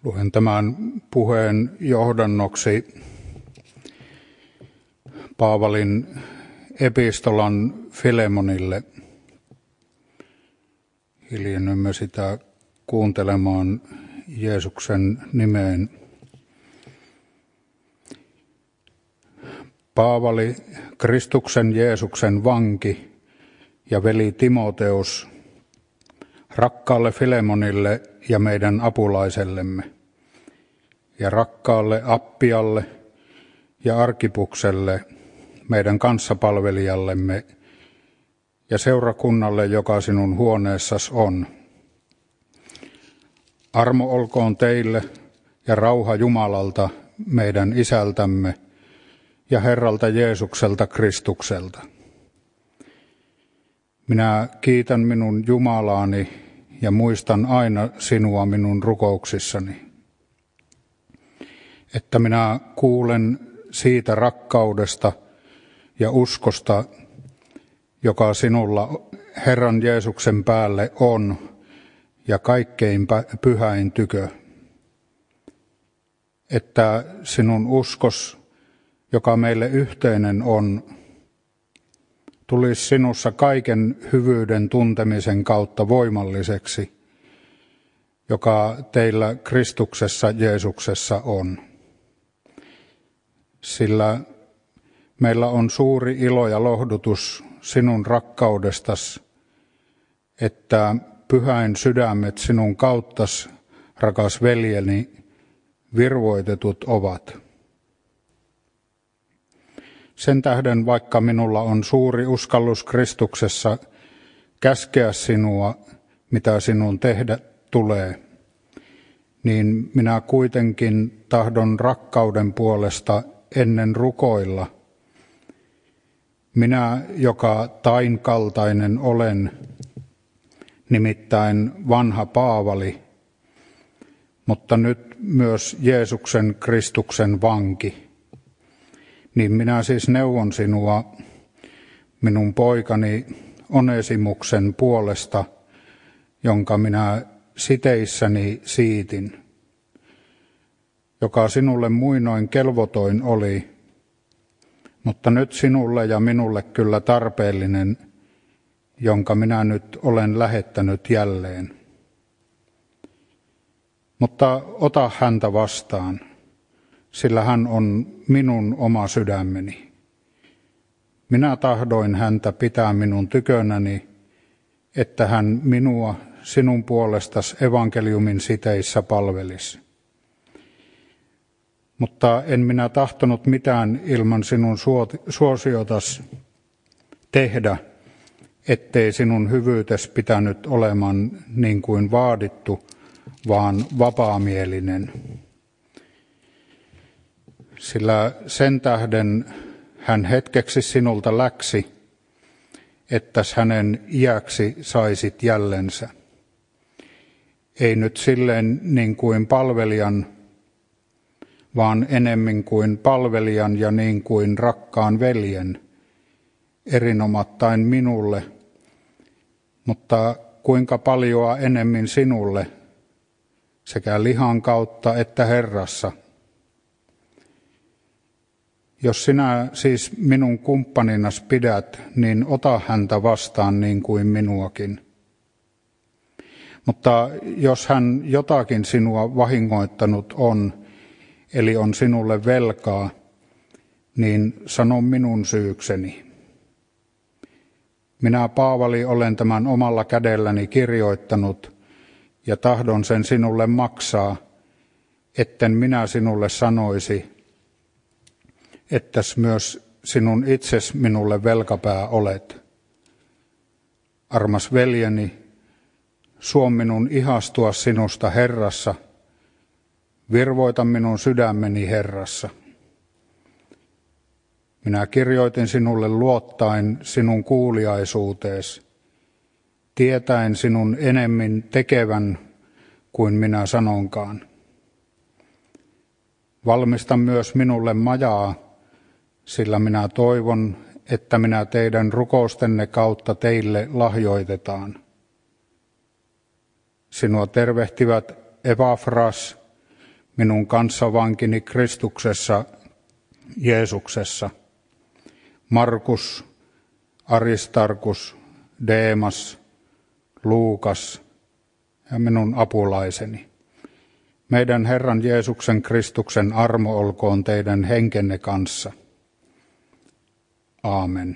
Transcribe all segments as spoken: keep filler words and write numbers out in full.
Luen tämän puheen johdannoksi Paavalin epistolan Filemonille. Hiljennymme sitä kuuntelemaan Jeesuksen nimeen. Paavali, Kristuksen Jeesuksen vanki ja veli Timoteus, rakkaalle Filemonille ja meidän apulaisellemme, ja rakkaalle Appialle ja Arkipukselle, meidän kanssapalvelijallemme, ja seurakunnalle, joka sinun huoneessasi on. Armo olkoon teille ja rauha Jumalalta, meidän Isältämme, ja Herralta Jeesukselta Kristukselta. Minä kiitän minun Jumalaani ja muistan aina sinua minun rukouksissani, että minä kuulen siitä rakkaudesta ja uskosta, joka sinulla Herran Jeesuksen päälle on ja kaikkein pyhäin tykö, että sinun uskos, joka meille yhteinen on, tulisi sinussa kaiken hyvyyden tuntemisen kautta voimalliseksi, joka teillä Kristuksessa Jeesuksessa on. Sillä meillä on suuri ilo ja lohdutus sinun rakkaudestas, että pyhäin sydämet sinun kauttas, rakas veljeni, virvoitetut ovat. Sen tähden, vaikka minulla on suuri uskallus Kristuksessa käskeä sinua, mitä sinun tehdä tulee, niin minä kuitenkin tahdon rakkauden puolesta ennen rukoilla. Minä, joka tain kaltainen olen, nimittäin vanha Paavali, mutta nyt myös Jeesuksen Kristuksen vanki, niin minä siis neuvon sinua minun poikani Onesimuksen puolesta, jonka minä siteissäni siitin, joka sinulle muinoin kelvotoin oli, mutta nyt sinulle ja minulle kyllä tarpeellinen, jonka minä nyt olen lähettänyt jälleen. Mutta ota häntä vastaan, sillä hän on minun oma sydämeni. Minä tahdoin häntä pitää minun tykönäni, että hän minua sinun puolestas evankeliumin siteissä palvelisi. Mutta en minä tahtonut mitään ilman sinun suosiotas tehdä, ettei sinun hyvyytes pitänyt olemaan niin kuin vaadittu, vaan vapaamielinen. Sillä sen tähden hän hetkeksi sinulta läksi, ettäs hänen iäksi saisit jällensä. Ei nyt silleen niin kuin palvelijan, vaan enemmän kuin palvelijan ja niin kuin rakkaan veljen, erinomattain minulle, mutta kuinka paljoa enemmän sinulle, sekä lihan kautta että Herrassa. Jos sinä siis minun kumppaninas pidät, niin ota häntä vastaan niin kuin minuakin. Mutta jos hän jotakin sinua vahingoittanut on, eli on sinulle velkaa, niin sano minun syykseni. Minä Paavali olen tämän omalla kädelläni kirjoittanut ja tahdon sen sinulle maksaa, etten minä sinulle sanoisi, ettäs myös sinun itses minulle velkapää olet. Armas veljeni, suo minun ihastua sinusta Herrassa, virvoita minun sydämeni Herrassa. Minä kirjoitin sinulle luottaen sinun kuuliaisuutees, tietäen sinun enemmän tekevän kuin minä sanonkaan. Valmista myös minulle majaa, sillä minä toivon, että minä teidän rukoustenne kautta teille lahjoitetaan. Sinua tervehtivät Epafras minun kanssavankini Kristuksessa Jeesuksessa. Markus, Aristarkus, Deemas, Luukas ja minun apulaiseni. Meidän Herran Jeesuksen Kristuksen armo olkoon teidän henkenne kanssa. Aamen.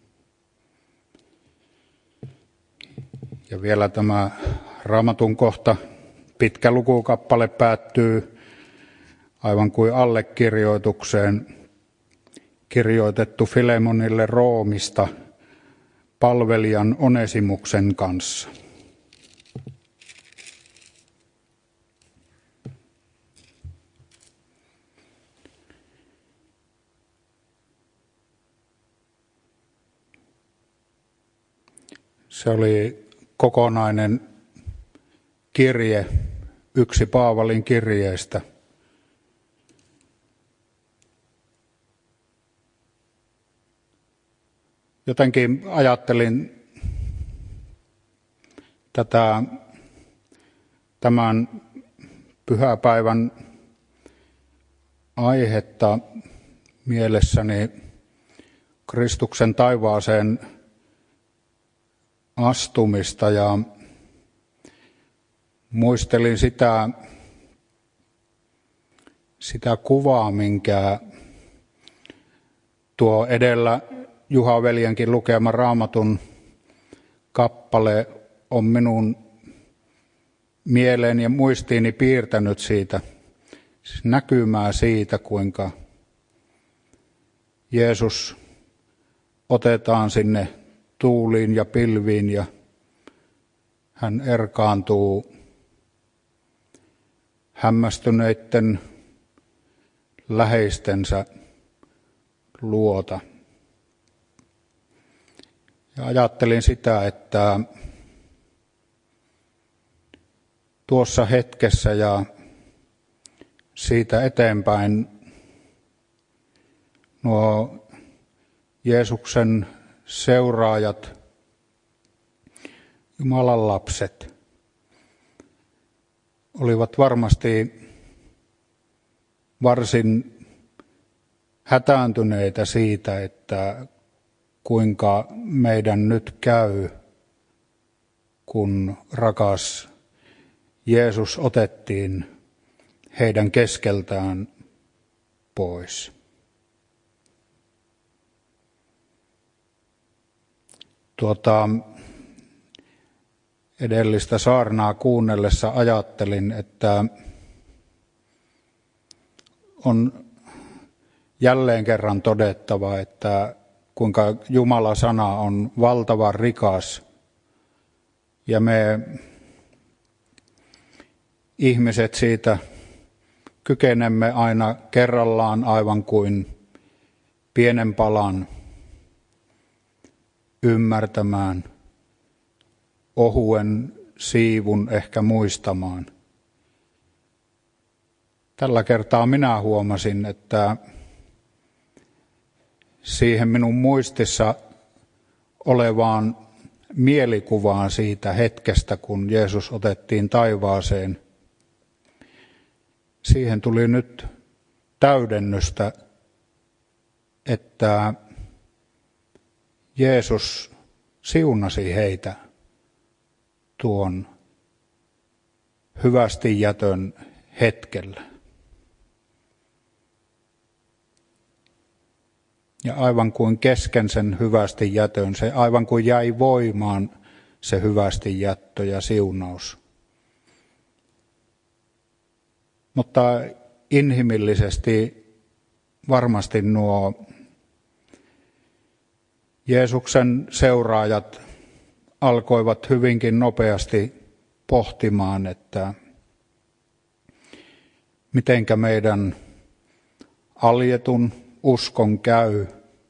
Ja vielä tämä Raamatun kohta, pitkä lukukappale päättyy aivan kuin allekirjoitukseen, kirjoitettu Filemonille Roomista palvelijan Onesimuksen kanssa. Se oli kokonainen kirje, yksi Paavalin kirjeestä. Jotenkin ajattelin tätä tämän pyhäpäivän aihetta mielessäni Kristuksen taivaaseen astumista ja muistelin sitä, sitä kuvaa, minkä tuo edellä Juha veljenkin lukema Raamatun kappale on minun mieleeni ja muistiini piirtänyt siitä, siis näkymää siitä, kuinka Jeesus otetaan sinne tuuliin ja pilviin ja hän erkaantuu hämmästyneiden läheistensä luota. Ja ajattelin sitä, että tuossa hetkessä ja siitä eteenpäin nuo Jeesuksen seuraajat, Jumalan lapset, olivat varmasti varsin hätääntyneitä siitä, että kuinka meidän nyt käy, kun rakas Jeesus otettiin heidän keskeltään pois. Tuota, edellistä saarnaa kuunnellessa ajattelin, että on jälleen kerran todettava, että kuinka Jumalan sana on valtavan rikas ja me ihmiset siitä kykenemme aina kerrallaan aivan kuin pienen palan ymmärtämään, ohuen siivun ehkä muistamaan. Tällä kertaa minä huomasin, että siihen minun muistissa olevaan mielikuvaan siitä hetkestä, kun Jeesus otettiin taivaaseen, siihen tuli nyt täydennystä, että Jeesus siunasi heitä tuon hyvästi jätön hetkellä. Ja aivan kuin kesken sen hyvästi jätön, se aivan kuin jäi voimaan se hyvästi jättö ja siunaus. Mutta inhimillisesti varmasti nuo Jeesuksen seuraajat alkoivat hyvinkin nopeasti pohtimaan, että mitenkä meidän aljetun uskon käy,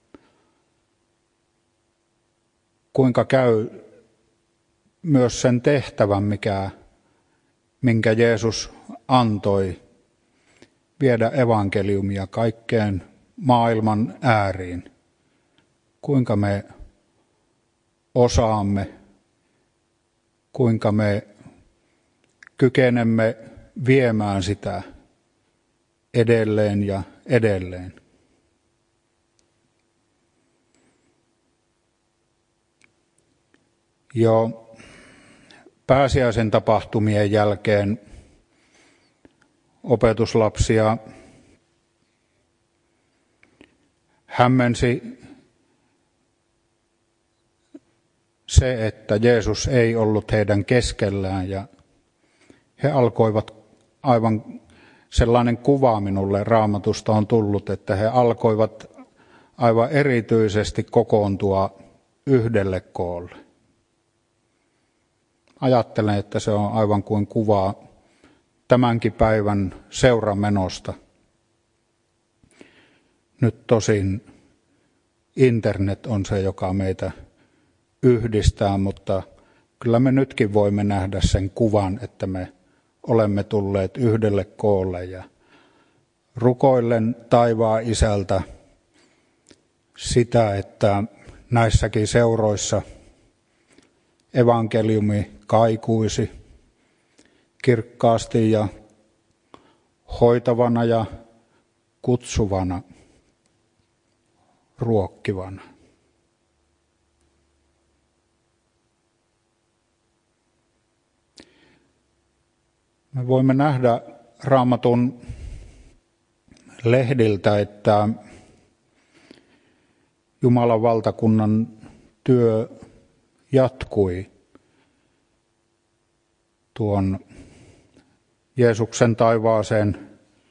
kuinka käy myös sen tehtävän, mikä, minkä Jeesus antoi viedä evankeliumia kaikkeen maailman ääriin. Kuinka me osaamme, kuinka me kykenemme viemään sitä edelleen ja edelleen. Jo pääsiäisen tapahtumien jälkeen opetuslapsia hämmensi se, että Jeesus ei ollut heidän keskellään, ja he alkoivat, aivan sellainen kuva minulle Raamatusta on tullut, että he alkoivat aivan erityisesti kokoontua yhdelle koolle. Ajattelen, että se on aivan kuin kuvaa tämänkin päivän seuramenosta. Nyt tosin internet on se, joka meitä yhdistää, mutta kyllä me nytkin voimme nähdä sen kuvan, että me olemme tulleet yhdelle koolle, ja rukoillen taivaan Isältä sitä, että näissäkin seuroissa evankeliumi kaikuisi kirkkaasti ja hoitavana ja kutsuvana, ruokkivana. Me voimme nähdä Raamatun lehdiltä, että Jumalan valtakunnan työ jatkui tuon Jeesuksen taivaaseen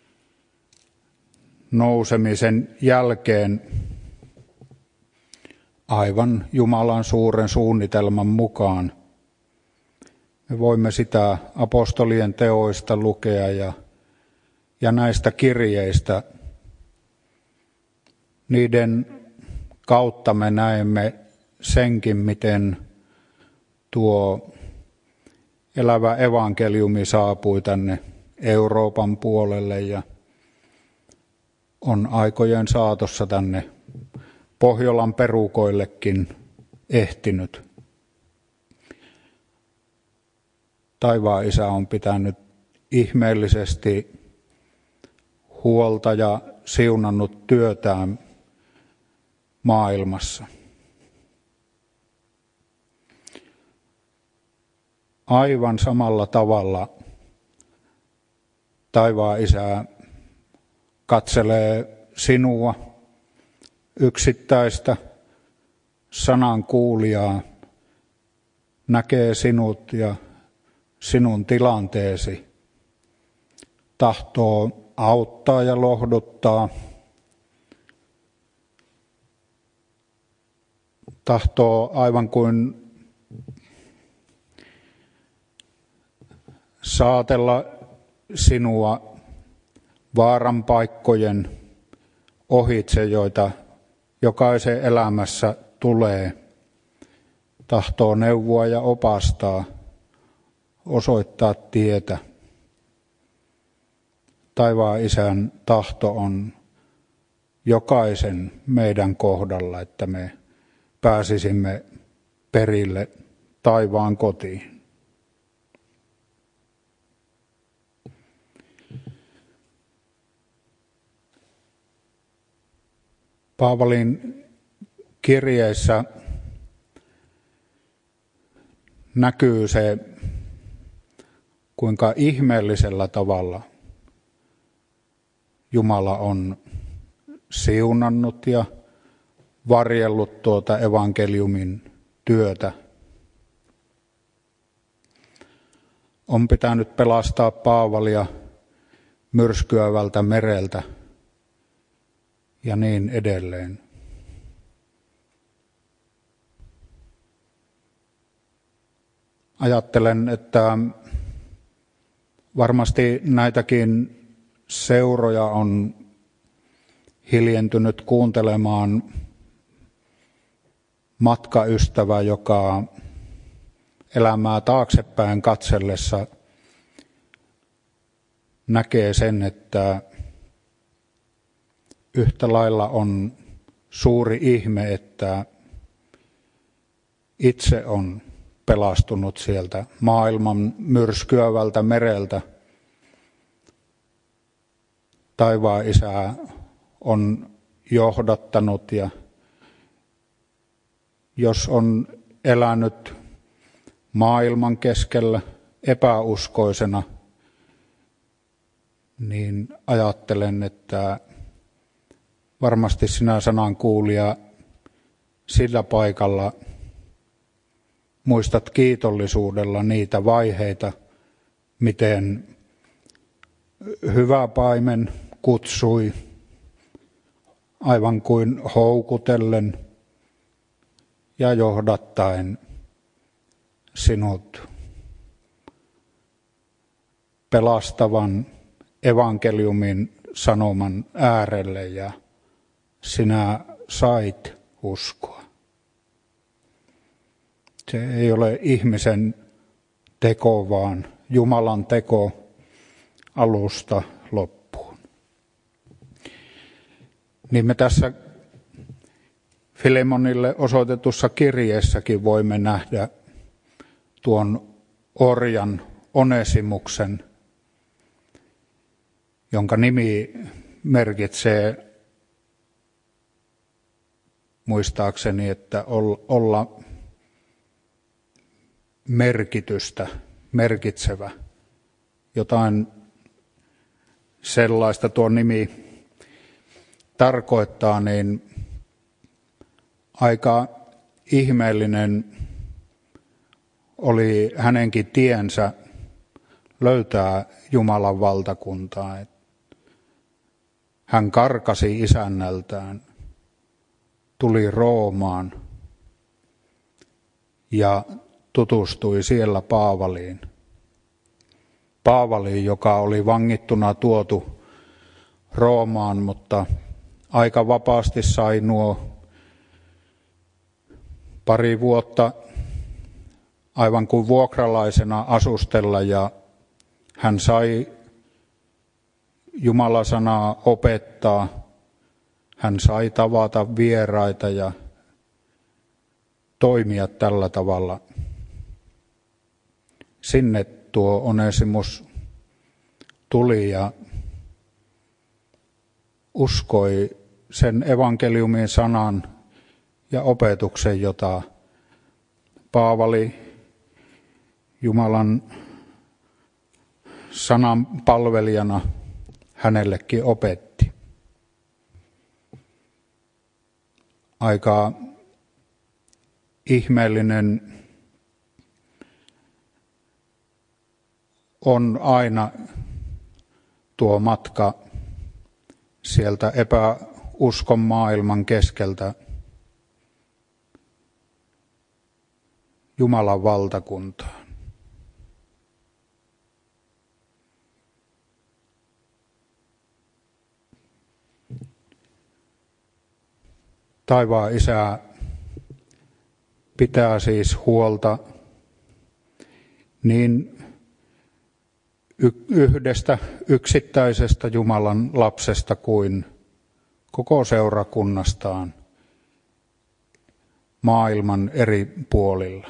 nousemisen jälkeen aivan Jumalan suuren suunnitelman mukaan. Me voimme sitä apostolien teoista lukea ja, ja näistä kirjeistä. Niiden kautta me näemme senkin, miten tuo elävä evankeliumi saapui tänne Euroopan puolelle ja on aikojen saatossa tänne Pohjolan perukoillekin ehtinyt. Taivaan Isä on pitänyt ihmeellisesti huolta ja siunannut työtään maailmassa. Aivan samalla tavalla taivaan Isä katselee sinua, yksittäistä sanan kuulijaa, näkee sinut ja sinun tilanteesi, tahtoo auttaa ja lohduttaa, tahtoo aivan kuin saatella sinua vaaran paikkojen ohitse, joita jokaisen elämässä tulee, tahtoo neuvoa ja opastaa, osoittaa tietä. Taivaan Isän tahto on jokaisen meidän kohdalla, että me pääsisimme perille taivaan kotiin. Paavalin kirjeissä näkyy se, kuinka ihmeellisellä tavalla Jumala on siunannut ja varjellut tuota evankeliumin työtä. On pitänyt pelastaa Paavalia myrskyävältä mereltä ja niin edelleen. Ajattelen, että varmasti näitäkin seuroja on hiljentynyt kuuntelemaan matkaystävä, joka elämää taaksepäin katsellessa näkee sen, että yhtä lailla on suuri ihme, että itse on pelastunut sieltä maailman myrskyävältä mereltä taivaan Isä on johdattanut, ja jos on elänyt maailman keskellä epäuskoisena, niin ajattelen, että varmasti sinä sanan kuulija sillä paikalla muistat kiitollisuudella niitä vaiheita, miten hyvä paimen kutsui aivan kuin houkutellen ja johdattaen sinut pelastavan evankeliumin sanoman äärelle, ja sinä sait uskoa. Se ei ole ihmisen teko, vaan Jumalan teko alusta loppuun. Niin me tässä Filemonille osoitetussa kirjeessäkin voimme nähdä tuon orjan Onesimuksen, jonka nimi merkitsee muistaakseni, että olla merkitystä, merkitsevä. Jotain sellaista tuo nimi tarkoittaa, niin aika ihmeellinen oli hänenkin tiensä löytää Jumalan valtakuntaa. Hän karkasi isännältään, tuli Roomaan ja tutustui siellä Paavaliin. Paavaliin, joka oli vangittuna tuotu Roomaan, mutta aika vapaasti sai nuo pari vuotta aivan kuin vuokralaisena asustella, ja hän sai Jumalan sanaa opettaa, hän sai tavata vieraita ja toimia tällä tavalla. Sinne tuo Onesimus tuli ja uskoi sen evankeliumin sanan ja opetuksen, jota Paavali Jumalan sanan palvelijana hänellekin opetti. Aika ihmeellinen on aina tuo matka sieltä epäuskon maailman keskeltä Jumalan valtakuntaan. Taivaan Isä pitää siis huolta niin yhdestä yksittäisestä Jumalan lapsesta kuin koko seurakunnastaan maailman eri puolilla.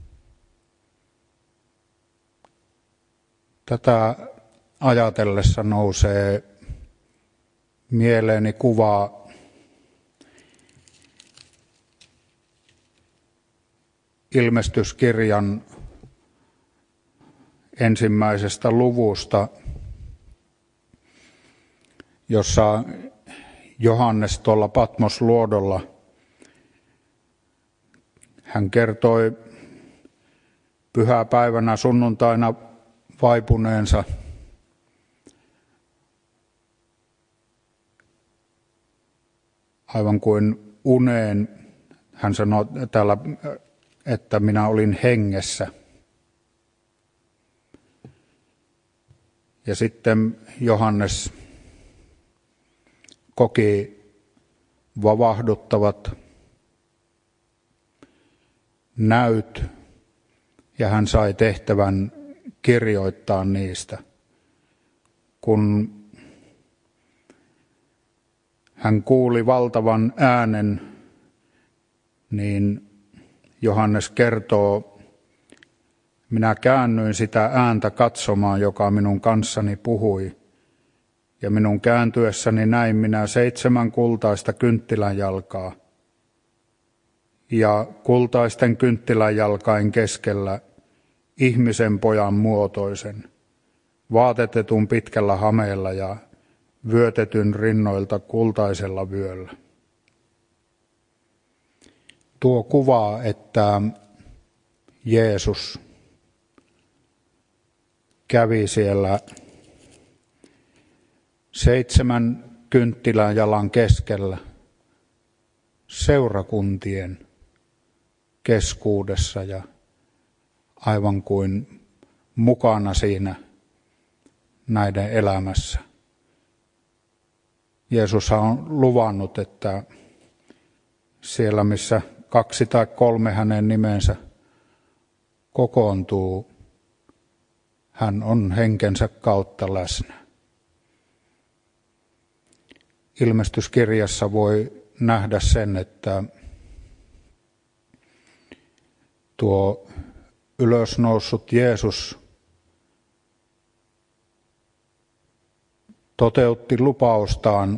Tätä ajatellessa nousee mieleeni kuva Ilmestyskirjan ensimmäisestä luvusta, jossa Johannes tuolla Patmosluodolla, hän kertoi pyhäpäivänä sunnuntaina vaipuneensa aivan kuin uneen. Hän sanoi täällä, että minä olin hengessä. Ja sitten Johannes koki vavahduttavat näyt, ja hän sai tehtävän kirjoittaa niistä. Kun hän kuuli valtavan äänen, niin Johannes kertoo, minä käännyin sitä ääntä katsomaan, joka minun kanssani puhui, ja minun kääntyessäni näin minä seitsemän kultaista kynttilänjalkaa, ja kultaisten kynttilänjalkain keskellä ihmisen pojan muotoisen, vaatetetun pitkällä hameella ja vyötetyn rinnoilta kultaisella vyöllä. Tuo kuvaa, että Jeesus kävi siellä seitsemän kynttilän jalan keskellä seurakuntien keskuudessa ja aivan kuin mukana siinä näiden elämässä. Jeesus on luvannut, että siellä missä kaksi tai kolme hänen nimensä kokoontuu, hän on henkensä kautta läsnä. Ilmestyskirjassa voi nähdä sen, että tuo ylösnoussut Jeesus toteutti lupaustaan.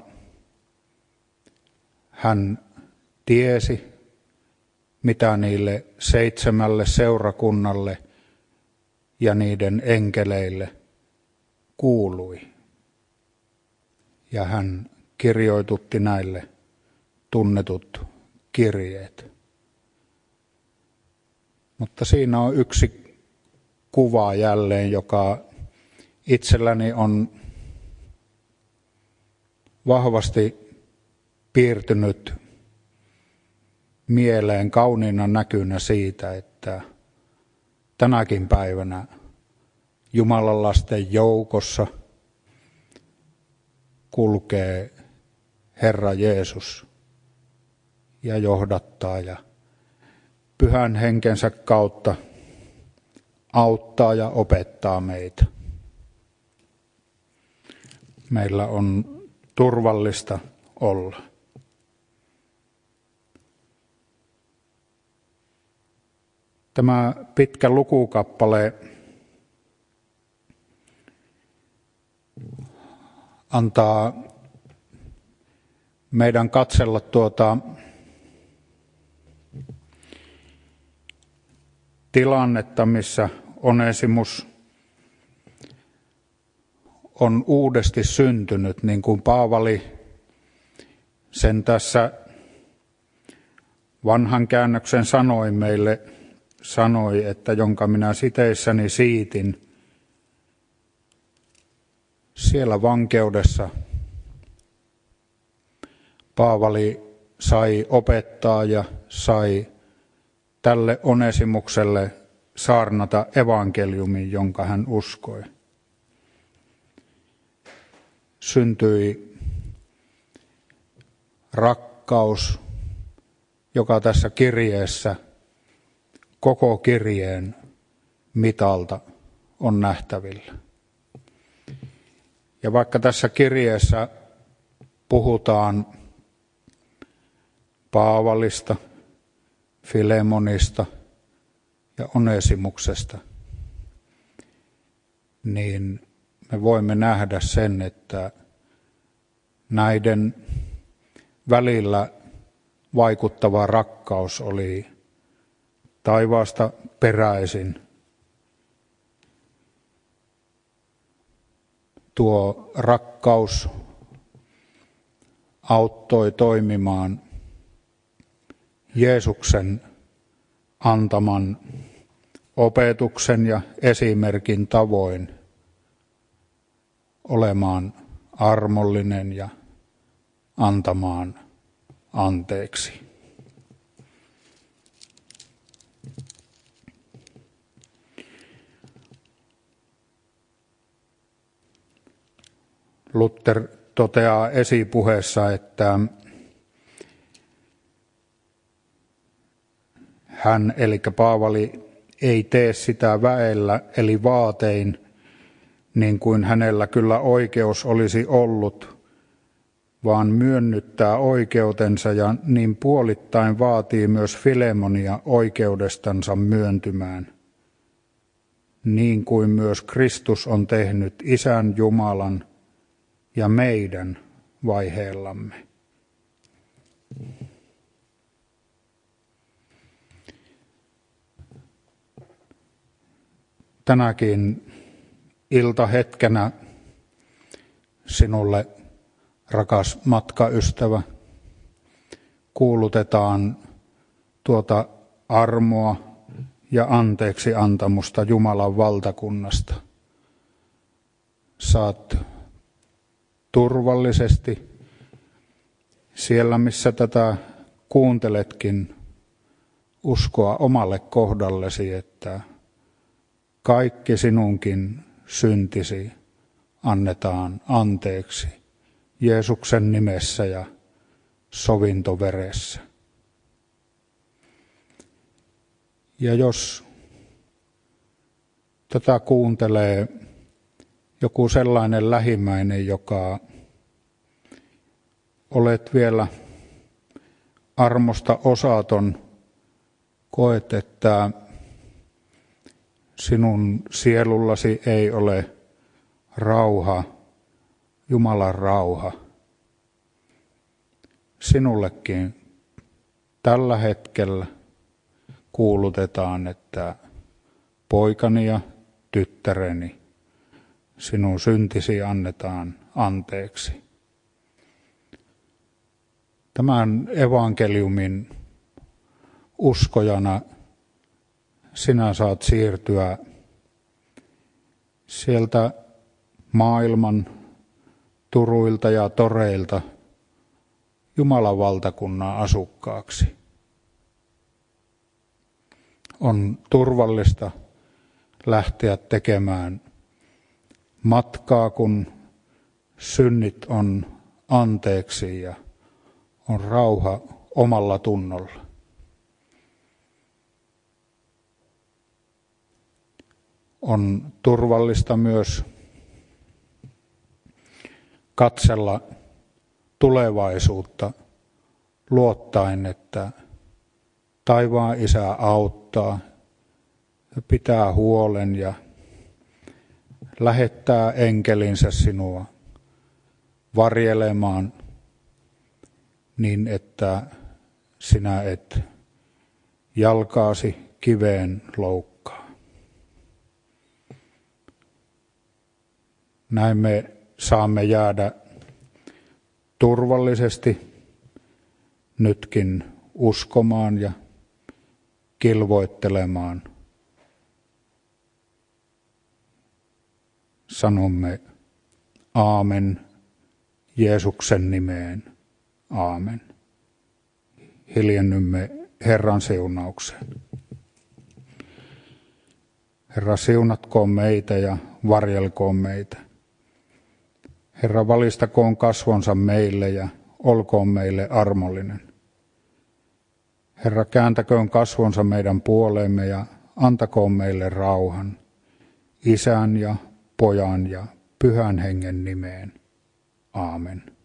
Hän tiesi, mitä niille seitsemälle seurakunnalle ja niiden enkeleille kuului. Ja hän kirjoitutti näille tunnetut kirjeet. Mutta siinä on yksi kuva jälleen, joka itselläni on vahvasti piirtynyt mieleen kauniina näkynä siitä, että tänäkin päivänä Jumalan lasten joukossa kulkee Herra Jeesus ja johdattaa ja pyhän henkensä kautta auttaa ja opettaa meitä. Meillä on turvallista olla. Tämä pitkä lukukappale antaa meidän katsella tuota tilannetta, missä Onesimus on uudesti syntynyt, niin kuin Paavali sen tässä vanhan käännöksen sanoi meille, sanoi, että jonka minä siteissäni siitin. Siellä vankeudessa Paavali sai opettaa ja sai tälle Onesimukselle saarnata evankeliumin, jonka hän uskoi. Syntyi rakkaus, joka tässä kirjeessä koko kirjeen mitalta on nähtävillä. Ja vaikka tässä kirjeessä puhutaan Paavalista, Filemonista ja Onesimuksesta, niin me voimme nähdä sen, että näiden välillä vaikuttava rakkaus oli taivaasta peräisin. Tuo rakkaus auttoi toimimaan Jeesuksen antaman opetuksen ja esimerkin tavoin olemaan armollinen ja antamaan anteeksi. Luther toteaa esipuheessa, että hän, eli Paavali, ei tee sitä väellä, eli vaatein, niin kuin hänellä kyllä oikeus olisi ollut, vaan myönnyttää oikeutensa ja niin puolittain vaatii myös Filemonia oikeudestansa myöntymään, niin kuin myös Kristus on tehnyt Isän Jumalan ja meidän vaiheellamme. Tänäkin iltahetkenä sinulle, rakas matkaystävä, kuulutetaan tuota armoa ja anteeksi antamusta Jumalan valtakunnasta. Saat turvallisesti siellä, missä tätä kuunteletkin, uskoa omalle kohdallesi, että kaikki sinunkin syntisi annetaan anteeksi Jeesuksen nimessä ja sovintoveressä. Ja jos tätä kuuntelee joku sellainen lähimmäinen, joka olet vielä armosta osaton, koet, että sinun sielullasi ei ole rauha, Jumalan rauha. Sinullekin tällä hetkellä kuulutetaan, että poikani ja tyttäreni, sinun syntisi annetaan anteeksi. Tämän evankeliumin uskojana sinä saat siirtyä sieltä maailman turuilta ja toreilta Jumalan valtakunnan asukkaaksi. On turvallista lähteä tekemään matkaa, kun synnit on anteeksi ja on rauha omalla tunnolla. On turvallista myös katsella tulevaisuutta luottaen, että taivaan Isä auttaa ja pitää huolen ja lähettää enkelinsä sinua varjelemaan niin, että sinä et jalkaasi kiveen loukkaa. Näin me saamme jäädä turvallisesti nytkin uskomaan ja kilvoittelemaan. Sanomme aamen Jeesuksen nimeen. Aamen. Hiljennymme Herran siunaukseen. Herra, siunatkoon meitä ja varjelkoon meitä. Herra, valistakoon kasvonsa meille ja olkoon meille armollinen. Herra, kääntäköön kasvonsa meidän puoleemme ja antakoon meille rauhan, Isän ja Pojan ja Pyhän Hengen nimeen. Aamen.